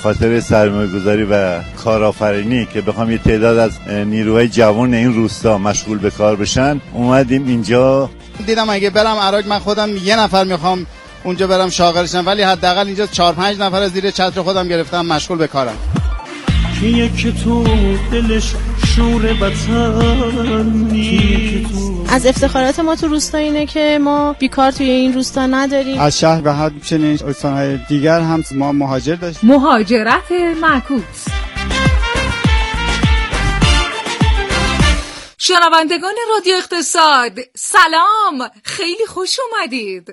خاطر سرمایه‌گذاری و کارآفرینی که بخوام یه تعداد از نیروهای جوان این روستا مشغول به کار بشن اومدیم اینجا. دیدم اگه برم عراق من خودم یه نفر میخوام اونجا برم شاغلشم، ولی حداقل اینجا 4-5 نفر از زیر چتر خودم گرفتم مشغول به کارم. کیه که تو دلش شور وطنی. از افتخارات ما تو روستا اینه که ما بیکار توی این روستا نداریم. از شهر و همچنین استان‌های دیگر هم ما مهاجر داشتیم. مهاجرت معکوس. شنوندگان رادیو اقتصاد سلام، خیلی خوش اومدید.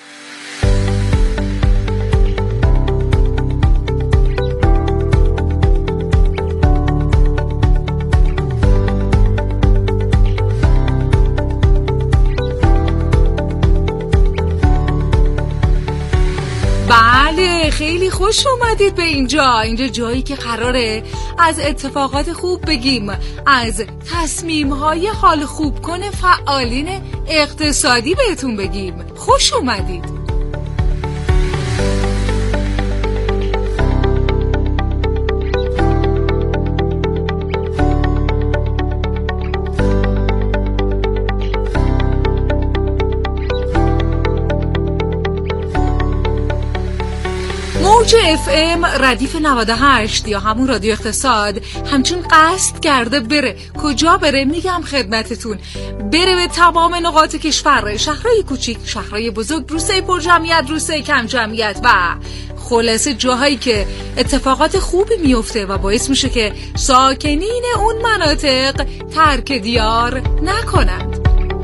بله خیلی خوش اومدید به اینجا جایی که قراره از اتفاقات خوب بگیم، از تصمیم‌های حال خوب کنه فعالین اقتصادی بهتون بگیم. خوش اومدید. موج FM ردیف 98 یا همون رادیو اقتصاد همچون قصد کرده بره. کجا بره؟ میگم خدمتتون، بره به تمام نقاط کشور، شهرهای کوچیک، شهرهای بزرگ، روستای پر جمعیت، روستای کم جمعیت و خلاصه جاهایی که اتفاقات خوبی میفته و باعث میشه که ساکنین اون مناطق ترک دیار نکنند.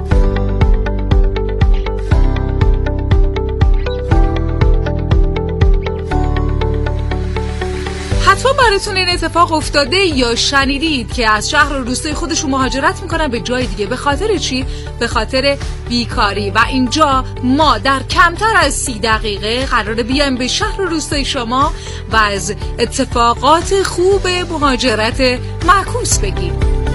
حتما براتون این اتفاق افتاده یا شنیدید که از شهر و روستای خودشون مهاجرت میکنن به جای دیگه. به خاطر چی؟ به خاطر بیکاری. و اینجا ما در کمتر از 30 دقیقه قراره بیایم به شهر و روستای شما و از اتفاقات خوب مهاجرت معکوس بگیم.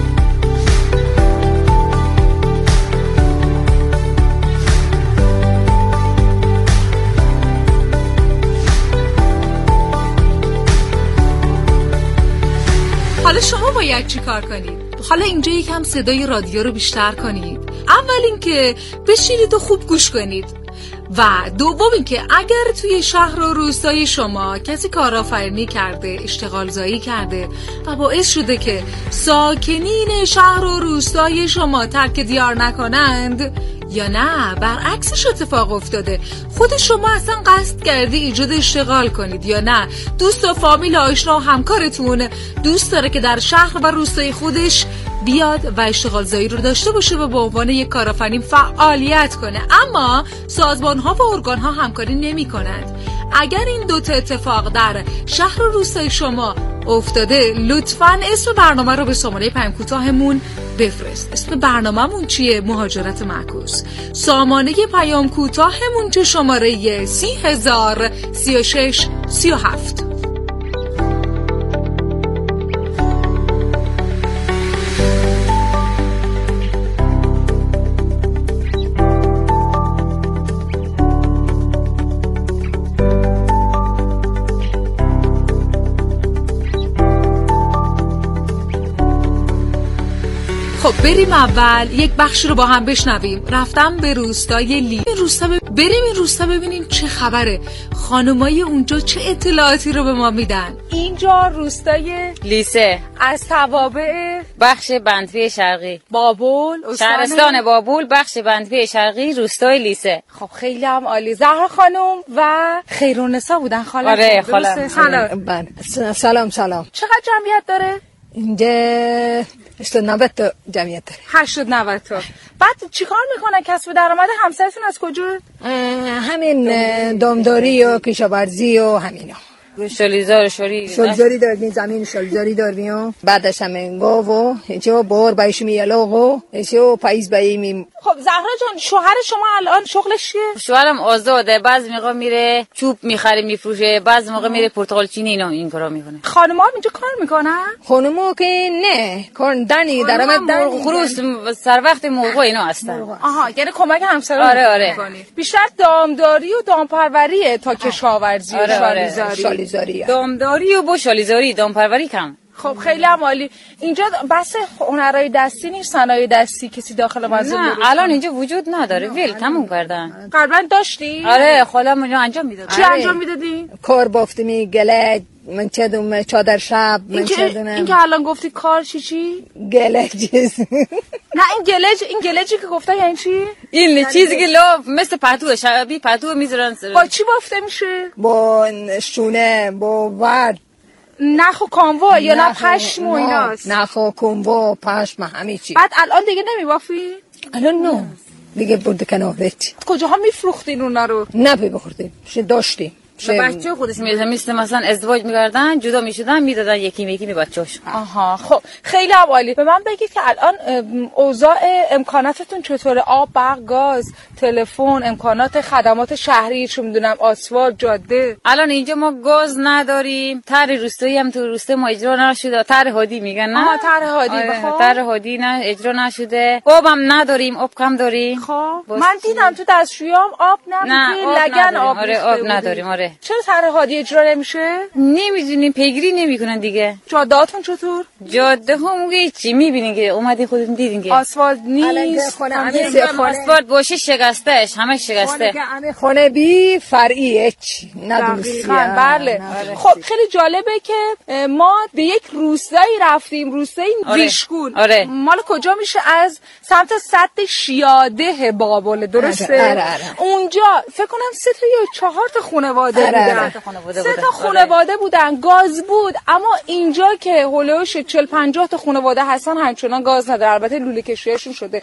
حالا شما باید چی کار کنید؟ حالا اینجا یکم صدای رادیو رو بیشتر کنید. اول اینکه بشینید و خوب گوش کنید و دوم اینکه اگر توی شهر و روستای شما کسی کارآفرینی کرده، اشتغال زایی کرده و باعث شده که ساکنین شهر و روستای شما ترک دیار نکنند، یا نه برعکسش اتفاق افتاده، خود شما اصلا قصد کردی ایجاد اشتغال کنید، یا نه دوست و فامیل آشنا و همکارتون دوست داره که در شهر و روستای خودش بیاد و اشتغال زایی رو داشته باشه و به عنوان یک کارآفرین فعالیت کنه، اما سازمان ها و ارگان ها همکاری نمی کنند. اگر این دوتا اتفاق در شهر و روستای شما افتاده، لطفاً اسم برنامه رو به شماره پیام کوتاهمون بفرست. اسم برنامه‌مون چیه؟ مهاجرت معکوس. سامانه پیام کوتاهمون چه؟ شماره 303637. خب بریم اول یک بخشی رو با هم بشنویم. رفتم به روستای بریم این روستا ببینیم چه خبره، خانمای اونجا چه اطلاعاتی رو به ما میدن. اینجا روستای لیسه از توابع بخش بندوی شرقی بابل، شهرستان بابل، بخش بندوی شرقی، روستای لیسه. خب خیلی هم عالی. زهرا خانم و خیرونسا بودن خاله. آره خاله. سلام. چقدر جمعیت داره؟ اینجا 80-90 تا جمعیت داره. 80-90 تا. بعد چیکار میکنن؟ کسب درآمد همسرتون از کجا؟ همین دامداری و کشاورزی و همینا. شلزاری داریم، زمین شلزاری داریم. بعدش همین گاو و چه بار بایش میالاغو چه پاییز بایم خب زهرا جان شوهر شما الان شغلش چیه؟ شوهرم آزاده، بعضی موقع میره چوب میخره میفروشه، بعضی موقع میره پرتقال چینی اینا این کارا میکنه. خانم‌ها هم اینجا کار میکنن؟ خانمو که نه کندنی درآمد مرغ خروس سر وقت مرغ اینا هستن. آها یعنی کمک همسر آره. میکنی. بیشتر دامداری و دامپروریه تا کشاورزی و شالیزاری. دامداری و با شالیزاری، دامپروری کم. خب خیلی هم عالی. اینجا بس هنرهای دستی نیست، صنایع دستی کسی داخل مغازه نه الان اینجا وجود نداره، ول تموم کردن. قبلا داشتی؟ آره خالم اونجا انجام میداد. چی انجام میدادی؟ کار بافتمی گله من چدم چادر شب من چدم. این که الان گفتی کار چی؟ گلج. نه این گلجی که گفته یعنی چی؟ این چیزی که مثل پتو شبیه پتو میذارن. با چی بافته میشه؟ با شونه با ورد. نخ و کاموا یا نه پشم و ایناست؟ نخ و کاموا پشم همه چی. بعد الان دیگه نمیبافی؟ الان نه دیگه برده کنارت. کجاها میفروختین اونا رو؟ نه بخوردیم داشتیم. بچه خودش میذارن مثلا ازدواج می‌کردن جدا می‌شدن میدادن یکی به بچه‌ش. آها خب خیلی عالی. به من بگید که الان اوضاع امکاناتتون چطوره؟ آب، برق، گاز، تلفن، امکانات خدمات شهری چه میدونم آسفالت، جاده. الان اینجا ما گاز نداریم، طرح روستایی هم تو روسته ما اجرا نشده، طرح هادی میگن نه؟ آها طرح هادی. خب طرح هادی نه اجرا نشده. آبم نداریم، آب کم داریم. خب من دیدم تو دستشویام آب نداره، لگن آب نداریم. آره چرا طرح هادی اجرا نمیشه؟ نمیدونیم، پیگیری نمیکنن دیگه. جاده‌هاتون چطور؟ جاده هم چی میبینین که اومدین خودتون دیدین که آسفالت نیست. آسفالت باشه شکستهش، همه شکسته. خونه بی فرعی دقیقاً بله. خب خیلی جالبه که ما به یک روستایی رفتیم، روستای ریشگون. آره. مال کجا میشه؟ از سمت سد شیاده بابل، درسته؟ اونجا فکر کنم 3 تا یا 4 تا خانواده بودن. 3 تا خانواده بودن، گاز بود. اما اینجا که هولوش 40-50 تا خانواده هستن همچنان گاز نداره. البته لوله کشیاشون شده.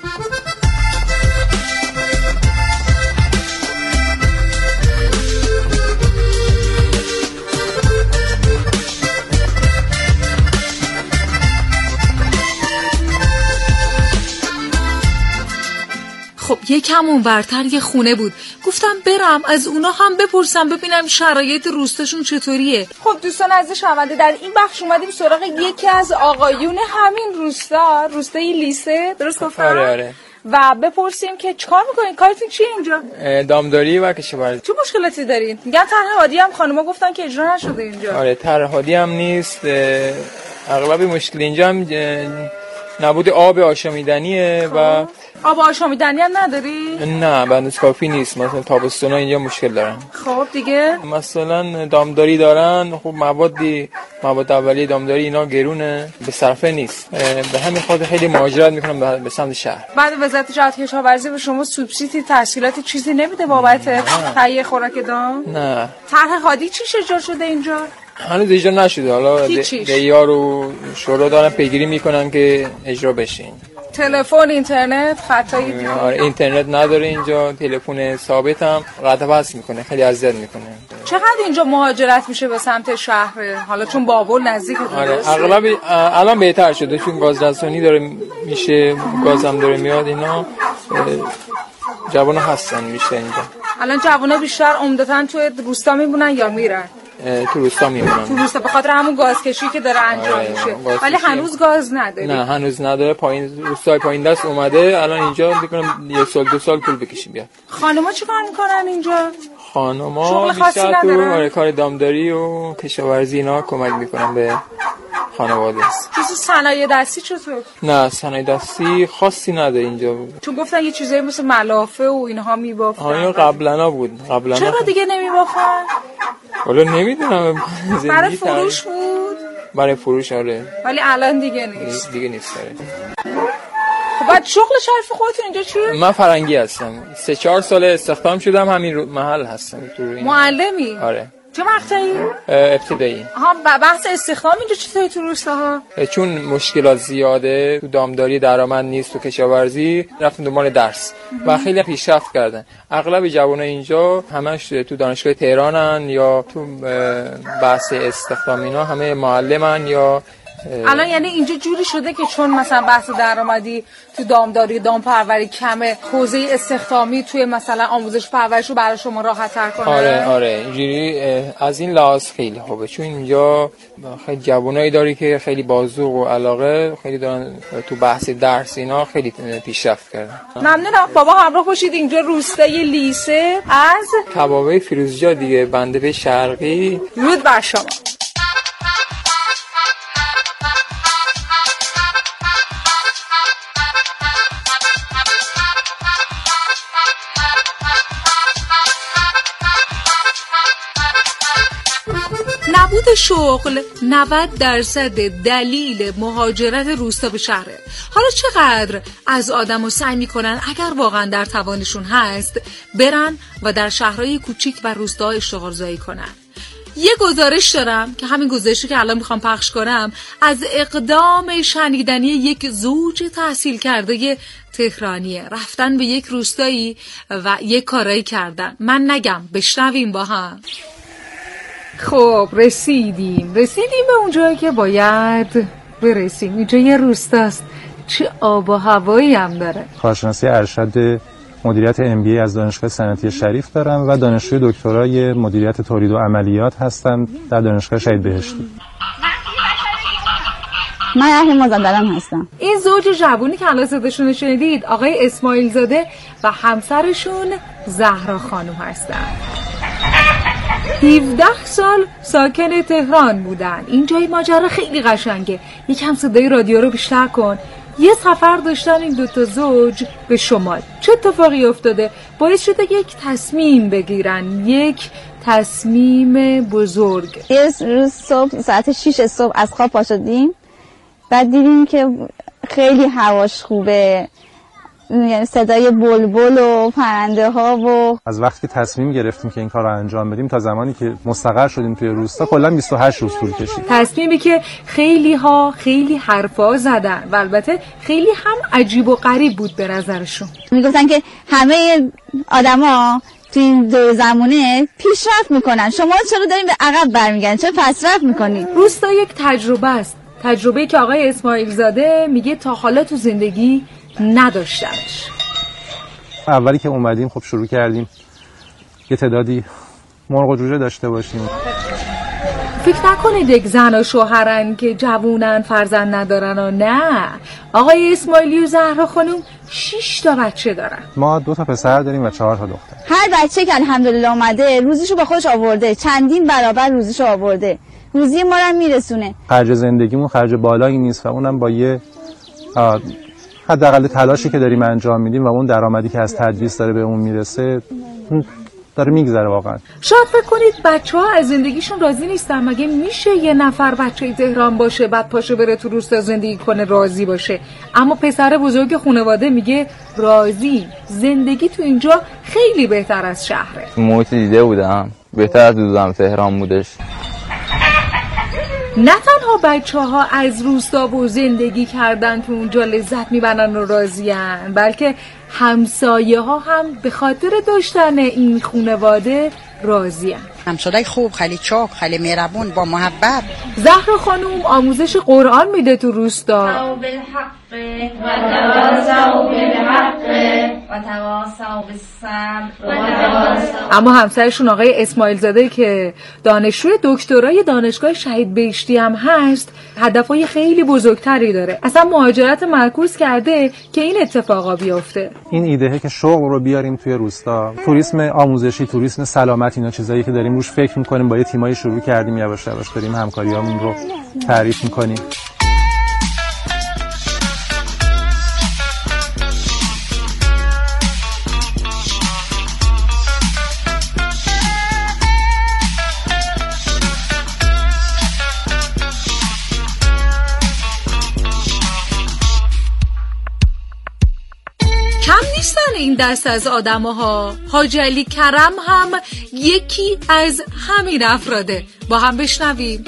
خب یکم اونورتر یه خونه بود، گفتم برم از اونا هم بپرسم ببینم شرایط روستاشون چطوریه. خب دوستان عزیز شنونده در این بخش اومدیم سراغ یکی از آقایون همین روستا، روستای لیسه، درست گفتم؟ آره. و بپرسیم که چیکار میکنین؟ کارتون چیه اینجا؟ دامداری و کشاورزی. چه مشکلاتی دارین؟ میگن طرح هادی هم خانوما گفتن که اجرا نشده اینجا. آره طرح هادی هم نیست. اغلب مشکل اینجا هم نبود آب آشامیدنیه. و آب آشامیدنی هم نداری؟ نه بندش کافی نیست. مثلا تابستونا اینجا مشکل دارن. خب دیگه مثلا دامداری دارن، خب مواد اولیه دامداری اینا گرونه، به صرفه نیست. به همین خاطر خیلی مهاجرت میکنن به سمت شهر. بعد وزارت زراعت کشاورزی به شما سوبسیدی تسهیلاتی چیزی نمیده بابت تهیه خوراک دام؟ نه. طرح هادی چیش اجرا شده اینجا؟ هنوز اجرا نشده. حالا دیار و شورا دارن پیگیری میکنن که اجرا بشه. تلفن، اینترنت، خطایی؟ آره اینترنت نداره اینجا، تلفن ثابت هم قطع وصل میکنه، خیلی اذیت میکنه. چقدر اینجا مهاجرت میشه به سمت شهر؟ حالا چون بابل نزدیکه. آره اغلب الان بهتر شده چون گاز رسانی داره میشه، گازم داره میاد. اینا جوونا هستن بیشتر اینجا. الان جوونا بیشتر عمدتاً تو روستا میمونن یا میرن؟ تو روستا میمونن. تو روستا به خاطر همون گازکشی که داره انجام میشه. ولی هنوز گاز نداره. نه هنوز نداره. روستای پایین دست اومده. الان اینجا میگم 1 سال 2 سال طول بکشیم بیاد. خانم‌ها چیکار میکنن اینجا؟ خانم‌ها بیشتر تو کار دامداری و کشاورزی اینا کمک میکنن به خانواده. چیزی صنایع دستی چطور؟ نه صنایع دستی خاصی نداره اینجا. چون گفتن یه چیزایی مثل ملافه و اینها میبافتن. اینا قبلا بود. چرا دیگه نمیبافن؟ حالا نمیدونم. برای فروش بود؟ برای فروش آره. ولی الان دیگه نیست. دیگه نیست آره. خب بعد شغل شرف خودتون اینجا چیه؟ من فرنگی هستم. 3-4 سال استخدام شدم همین محل هستم. معلمی؟ آره. چه مقطعی؟ ابتدایی. بحث استخدام اینجا چطوری تو روستاها؟ چون مشکلات زیاده، تو دامداری درآمد نیست، تو کشاورزی رفتن دنبال درس و خیلی پیشرفت کردن. اغلب جوانای اینجا همش تو دانشگاه تهرانن یا تو بحث استخدام اینا همه معلمن یا الان یعنی اینجا جوری شده که چون مثلا بحث درآمدی تو دامداری دامپروری کمه، حوزه استخدامی توی مثلا آموزش پرورش رو برای شما راحت‌تر کنه؟ آره اینجوری از این لحاظ خیلی خوبه، چون اینجا خیلی جوانایی داری که خیلی بازوق و علاقه خیلی دارن تو بحث درس اینا خیلی پیشرفت کردن. ممنونم بابا، همراه باشید. اینجا روستای لیسه از کبابه فیروزجا دیگه، بنده به شرقی. رود بر شما. نبود شغل 90% دلیل مهاجرت روستا به شهره. حالا چقدر از آدمو سعی میکنن اگر واقعا در توانشون هست برن و در شهرهای کوچیک و روستا اشتغال زایی کنن. یه گزارش دارم که همین گزارشی که الان میخوام پخش کنم از اقدام شنیدنی یک زوج تحصیل کرده تهرانیه. رفتن به یک روستایی و یک کارایی کردن. من نگم، بشنویم با هم. خب رسیدیم به اونجایی که باید برسیم. اینجا یه روستاست، چه آب و هوایی هم داره. کارشناسی ارشد مدیریت MBA از دانشگاه صنعتی شریف دارم و دانشجوی دکترای مدیریت تولید و عملیات هستم در دانشگاه شهید بهشتی. من اهل مازندران هستم. این زوج جوونی که الان صداشون شنیدید آقای اسماعیل زاده و همسرشون زهرا خانم هستن. 17 سال ساکن تهران بودن. اینجای ماجرا خیلی قشنگه. یکم صدای رادیو رو بیشتر کن. یه سفر داشتن این دوتا زوج به شمال. چه اتفاقی افتاده؟ باعث شده یک تصمیم بگیرن، یک تصمیم بزرگ. یه روز صبح ساعت 6 صبح از خواب پا شدیم، بعد دیدیم که خیلی هواش خوبه، یعنی صدای بلبل و پرنده ها. و از وقتی که تصمیم گرفتیم که این کار رو انجام بدیم تا زمانی که مستقر شدیم توی روستا کلا 28 روز طول کشید. تصمیمی که خیلی حرفا زدن و البته خیلی هم عجیب و غریب بود به نظرشون. میگفتن که همه آدما تو این دور زمونه پیشرفت میکنن، شما چرا دارین به عقب برمیگردین، چرا پسرفت میکنین؟ روستا یک تجربه است، تجربه‌ای که آقای اسماعیل زاده میگه تا حالا تو زندگی نداشتمش. اولی که اومدیم خب شروع کردیم یه تعدادی مرغ و جوجه داشته باشیم. فکر نکنید یک زن و شوهرن که جوونن فرزند ندارن و نه. آقای اسماعیلی و زهرا خانم 6 تا بچه دارن. ما 2 تا پسر داریم و 4 تا دختر. هر بچه که الحمدلله اومده روزیشو با خودش آورده، چندین برابر روزیشو آورده، روزی ما رو میرسونه. خرج زندگیمون خرج بالایی نیست و اونم با یه حداقل تلاشی که داریم انجام میدیم و اون درآمدی که از تدریس داره به اون میرسه داره میگذره. واقعا شاید فکر کنید بچه‌ها از زندگیشون راضی نیستن. مگه میشه یه نفر بچه تهران باشه بعد پاشه بره تو روستا زندگی کنه راضی باشه؟ اما پسر بزرگ خانواده میگه راضی، زندگی تو اینجا خیلی بهتر از شهره. محیط دیده بودم بهتر از دوزم تهران بودش. نه تنها بچه‌ها از روستا و زندگی کردن تو اونجا لذت میبرن و راضی‌ان، بلکه همسایه‌ها هم به خاطر داشتن این خانواده راضی‌ان. همسایه خوب، خیلی چاک، خیلی مهربون، با محبت. زهرا خانم آموزش قرآن میده تو روستا. اما همسرشون آقای اسماعیل زاده که دانشجوی دکترای دانشگاه شهید بهشتی هم هست هدفهای خیلی بزرگتری داره. اصلا مهاجرت معکوس کرده که این اتفاقا بیفته. این ایدهه که شغل رو بیاریم توی روستا، توریسم آموزشی، توریسم سلامت، اینا چیزایی که داریم روش فکر میکنیم. با یه تیمایی شروع کردیم، یواش یواش داریم همکاریامون رو تعریف میکنیم. این دست از آدم‌ها. حاج علی کرم هم یکی از همین افراده. با هم بشنویم.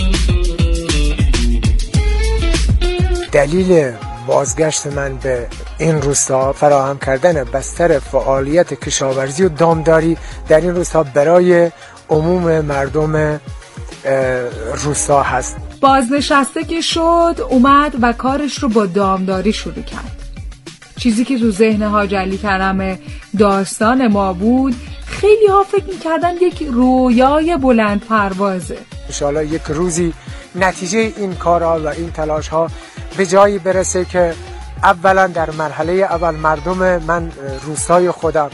دلیل بازگشت من به این روستا فراهم کردن بستر فعالیت کشاورزی و دامداری در این روستا برای عموم مردم روستا هست. بازنشسته که شد اومد و کارش رو با دامداری شروع کرد. چیزی که تو ذهن حاج علی کرم داستان ما بود، خیلی ها فکر می‌کردن یک رویای بلند پروازه. انشاءالله یک روزی نتیجه این کارها و این تلاش‌ها به جایی برسه که اولا در مرحله اول مردم من روستای خودم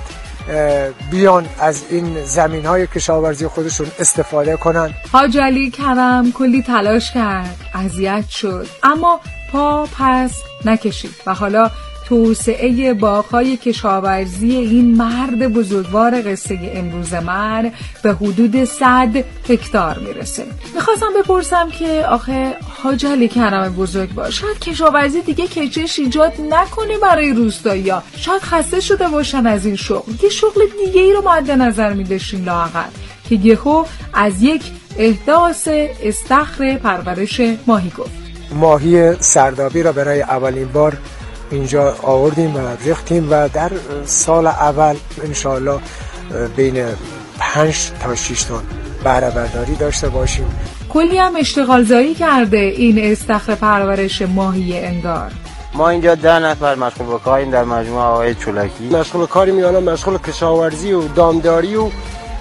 بیان از این زمین‌های کشاورزی خودشون استفاده کنن. حاج علی کرم کلی تلاش کرد، اذیت شد، اما پا پس نکشید و حالا توسعه باغ‌های کشاورزی این مرد بزرگوار قصه امروز من به حدود 100 هکتار میرسه. میخواستم بپرسم که آخه حاج علی کرم بزرگوار، شاید کشاورزی دیگه کشش ایجاد نکنه برای روستایی‌ها، شاید خسته شده باشن از این شغل، یه شغل دیگه ای رو مد نظر می‌داشتین لااقل که یهو از یک احداث استخر پرورش ماهی گفت. ماهی سردابی را برای اولین بار اینجا آوردیم و ریختیم و در سال اول انشاءالله بین 5 تا 6 تن بهره برداری داشته باشیم. کلی هم اشتغال زایی کرده این استخر پرورش ماهی انگار. ما اینجا 10 نفر مشغول به کاریم در مجموعه آقای چولکی. مشغول کاری میانم مشغول کشاورزی و دامداری و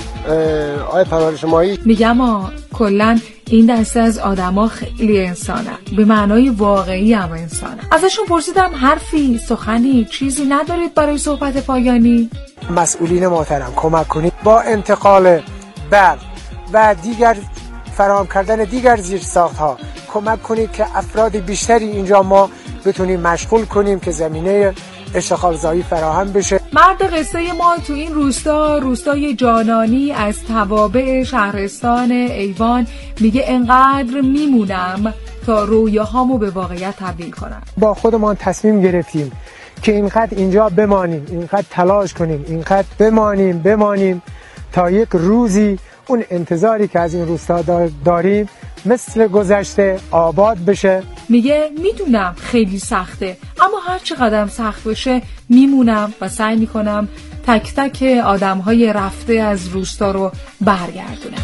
پرورش ماهی. میگم کلن این دسته از آدما خیلی انسانن، به معنای واقعی هم انسانن. ازشون پرسیدم حرفی، سخنی، چیزی ندارید برای صحبت پایانی؟ مسئولین محترم کمک کنید با انتقال برق و دیگر فراهم کردن دیگر زیرساخت‌ها کمک کنید که افراد بیشتری اینجا ما بتونیم مشغول کنیم که زمینه اشتغال زایی فراهم بشه. مرد قصه ما تو این روستای جانانی از توابع شهرستان ایوان میگه انقدر میمونم تا رویاهامو به واقعیت تبدیل کنم. با خودمان تصمیم گرفتیم که اینقدر اینجا بمانیم، اینقدر تلاش کنیم، اینقدر بمانیم تا یک روزی اون انتظاری که از این روستا داریم مثل گذشته آباد بشه. میگه میدونم خیلی سخته، اما هر چقدر سخت بشه میمونم و سعی میکنم تک تک آدمهای رفته از روستا رو برگردونم.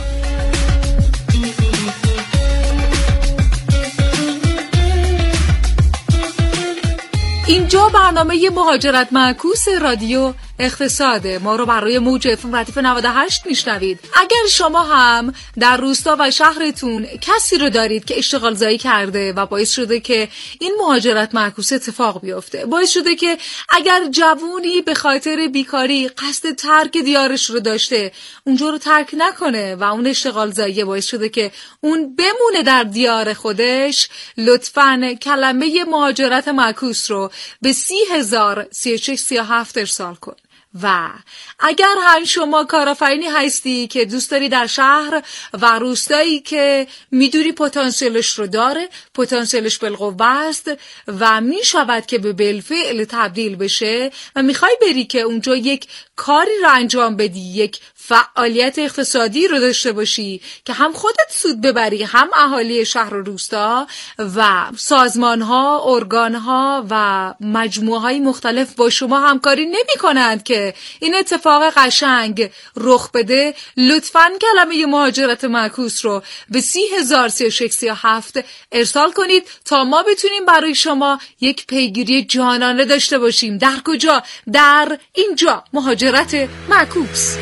اینجا برنامه مهاجرت معکوس رادیو اقتصاد ما رو برای موج FM ردیف 98 میشنوید. اگر شما هم در روستا و شهرتون کسی رو دارید که اشتغال زایی کرده و باعث شده که این مهاجرت معکوس اتفاق بیفته، باعث شده که اگر جوونی به خاطر بیکاری قصد ترک دیارش رو داشته اونجا رو ترک نکنه و اون اشتغال زایی باعث شده که اون بمونه در دیار خودش، لطفاً کلمه مهاجرت معکوس رو به 30,03637 ارسال کن. و اگر هم شما کارآفرینی هستی که دوست داری در شهر و روستایی که میدونی پتانسیلش رو داره، پتانسیلش بالقوه است و میشود که به بالفعل تبدیل بشه و میخوای بری که اونجا یک کاری رو انجام بدی، یک فعالیت اقتصادی رو داشته باشی که هم خودت سود ببری، هم اهالی شهر و روستا و سازمان‌ها، ارگان‌ها و مجموعه‌های مختلف با شما همکاری نمی‌کنند که این اتفاق قشنگ رخ بده، لطفاً کلمه مهاجرت معکوس رو به 30,03637 ارسال کنید تا ما بتونیم برای شما یک پیگیری جانانه داشته باشیم. در کجا؟ در اینجا، مهاجرت معکوس.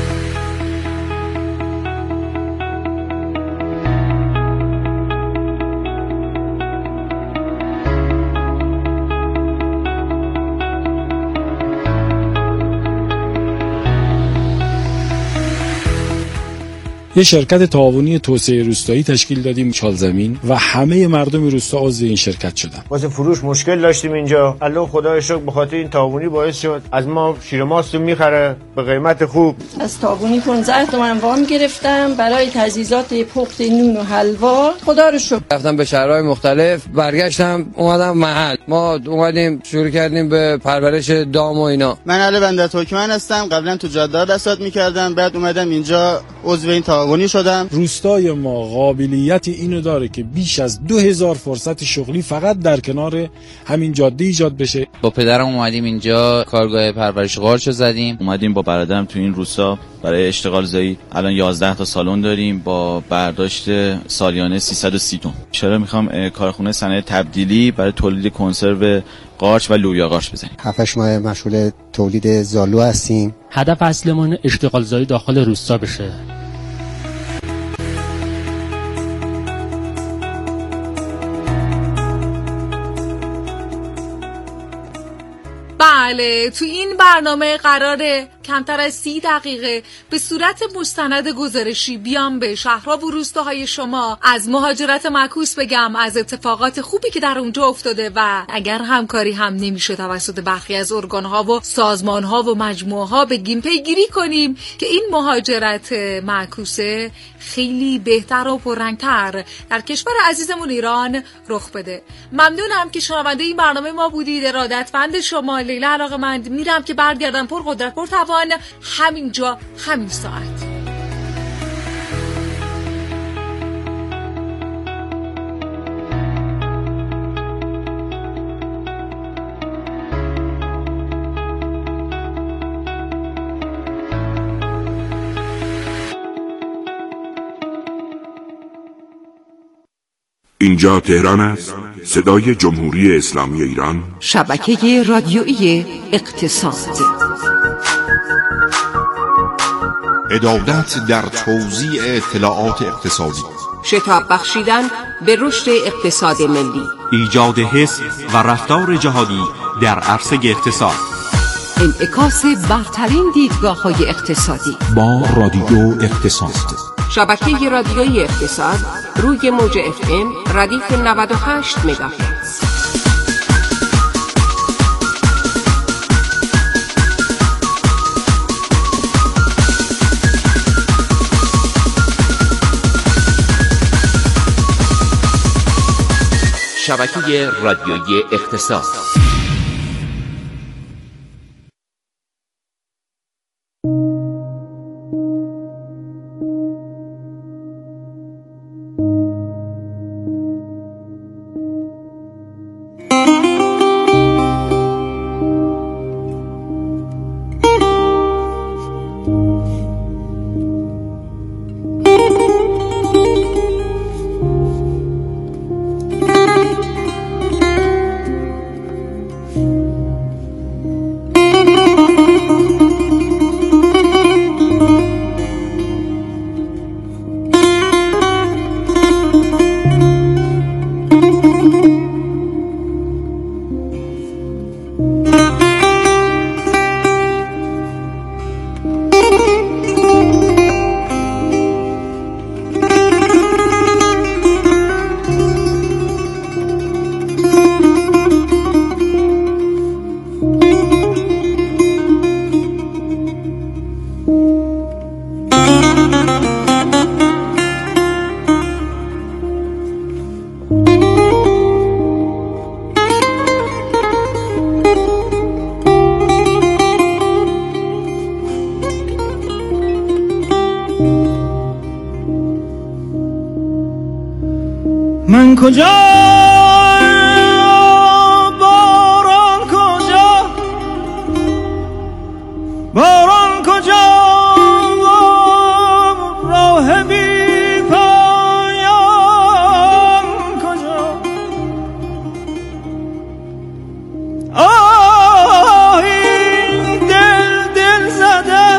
یه شرکت تعاونی توسعه روستایی تشکیل دادیم چالزمین و همه مردم روستا عضو این شرکت شدن. واسه فروش مشکل داشتیم اینجا، الله خدای شکر به خاطر این تعاونی باعث شد از ما شیر ماست میخره به قیمت خوب. از تعاونی 15 تومن وام گرفتم برای تجهیزات پخت نون و حلوا. خدا رو شکر. رفتم به شهرهای مختلف، برگشتم اومدم محل. ما اومدیم شروع کردیم به پرورش دام و اینا. من علی بنده ترکمن هستم. قبلا تو جاده بساط میکردم، بعد اومدم اینجا عضو این تعاون تعاونی شدم. روستای ما قابلیت اینو داره که بیش از 2000 فرصت شغلی فقط در کنار همین جاده ایجاد بشه. با پدرم اومدیم اینجا کارگاه پرورش قارچ زدیم. اومدیم با برادرم تو این روستا برای اشتغال زایی. الان 11 تا سالن داریم با برداشت سالیانه 330 تن. چرا میخوام کارخونه صنایع تبدیلی برای تولید کنسرو قارچ و لوبیا قارچ بزنیم. 7 ماه مشغول تولید زالو هستیم. هدف اصلیمون اشتغال زایی داخل روستا بشه. بله، تو این برنامه قراره کمتر از 30 دقیقه به صورت مستند گزارشی بیام به شهرها و روستاهای شما از مهاجرت معکوس بگم، از اتفاقات خوبی که در اونجا افتاده و اگر همکاری هم نمیشه توسط برخی از ارگانها و سازمانها و مجموعه‌ها بگیم پیگیری کنیم که این مهاجرت معکوسه خیلی بهتر و پررنگتر در کشور عزیزمون ایران رخ بده. ممنونم که شنونده این برنامه ما بودید. ارادتمند شما، لیلا علاقه‌مند. میرم که برگردم پر قدرت پر توان همینجا همین ساعت. اینجا تهران است، صدای جمهوری اسلامی ایران، شبکه رادیویی اقتصاد. عدالت در توزیع اطلاعات اقتصادی، شتاب بخشیدن به رشد اقتصاد ملی، ایجاد حس و رفتار جهانی در عرصه اقتصاد، انعکاس برترین دیدگاه‌های اقتصادی با رادیو اقتصاد. شبکه رادیویی اقتصاد روی موج FM ردیف 98 مگاهرتز. شبکه رادیویی اقتصاد. من کجا باران کجا، باران کجا، راه بی پایان کجا. این دل زدم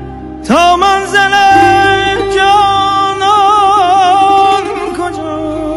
تا منزل جانان کجا.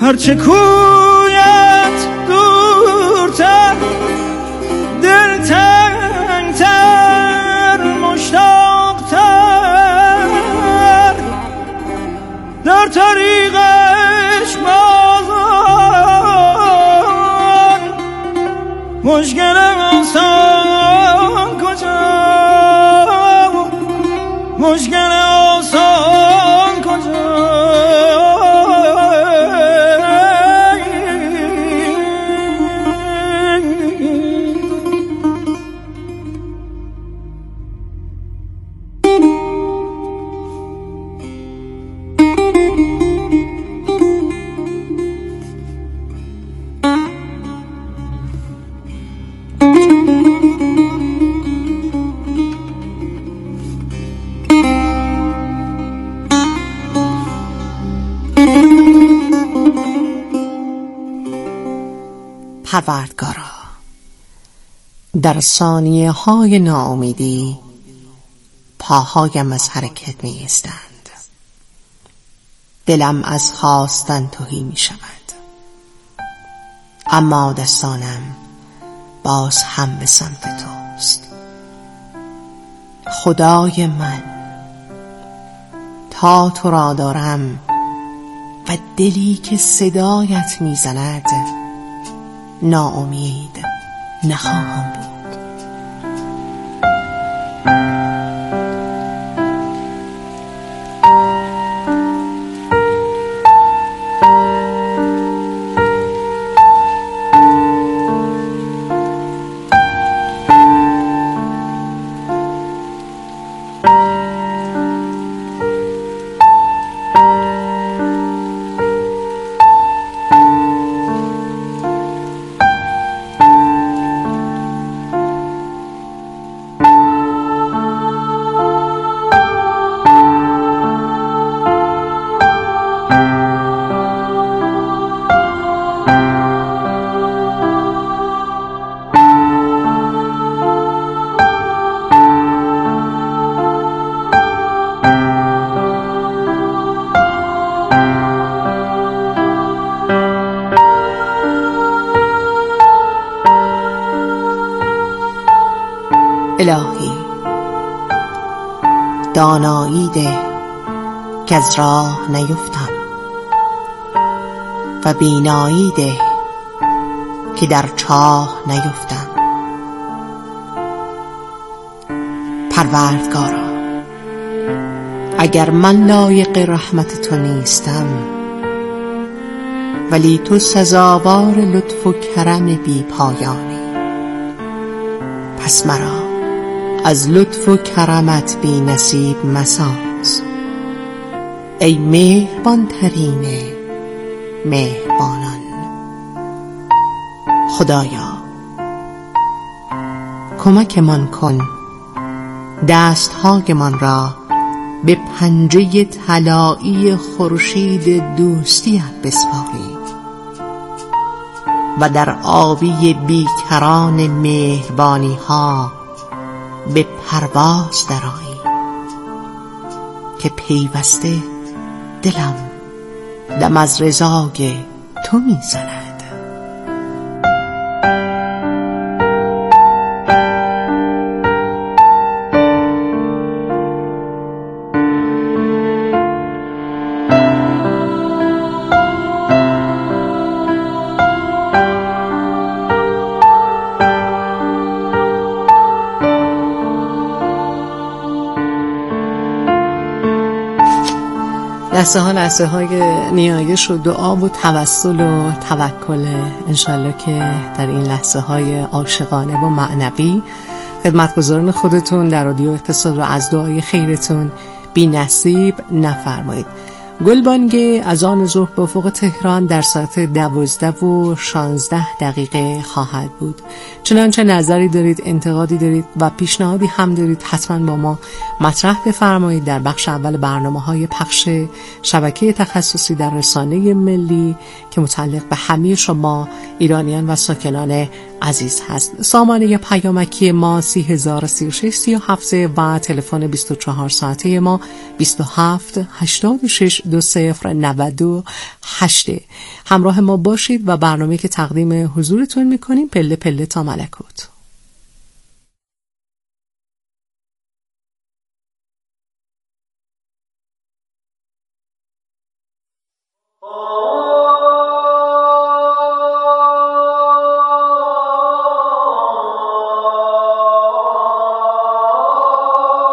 هرچه کویت دورتر دلتنگتر مشتاقتر در طریقش بازان مشکل آسان کجا مشکل آسان کجا پروردگارا، در ثانیه های ناامیدی پاهایم از حرکت می ایستند، دلم از خواستن تهی می شود، اما دستانم باز هم به سمت توست. خدای من، تا تو را دارم و دلی که صدایت می زند، ناامید نخواهم بود. الهی، دانایی ده که از راه نیفتم و بینایی ده که در چاه نیفتم. پروردگارا، اگر من لایق رحمت تو نیستم، ولی تو سزاوار لطف و کرم بی پایانی، پس مرا از لطف و کرمت بی نصیب مساز، ای مهربان ترین مهربانان. خدایا، کمک من کن دستهایمان را به پنجه طلایی خورشید دوستیت بسپاریم و در آبی بیکران مهربانی ها به پرواز درآییم که پیوسته دلم دم از رضای تو میزند. لحظه های نیایش و دعا و توسل و توکل، انشالله که در این لحظه های عاشقانه و معنوی خدمتگزاران خودتون در رادیو اقتصاد و از دعای خیرتون بی نصیب نفرمایید. گلبانگ اذان ظهر به افق تهران در ساعت 12:16 خواهد بود. چنانچه نظری دارید، انتقادی دارید و پیشنهادی هم دارید، حتما با ما مطرح بفرمایید در بخش اول برنامه‌های پخش شبکه تخصصی در رسانه ملی که متعلق به همه شما ایرانیان و ساکنان عزیز هست. سامانه پیامکی ما 3036 37 و تلفن 24 ساعته ما 27 86 2098. همراه ما باشید و برنامه که تقدیم حضورتون میکنیم پله پله تا ملکوت. Oh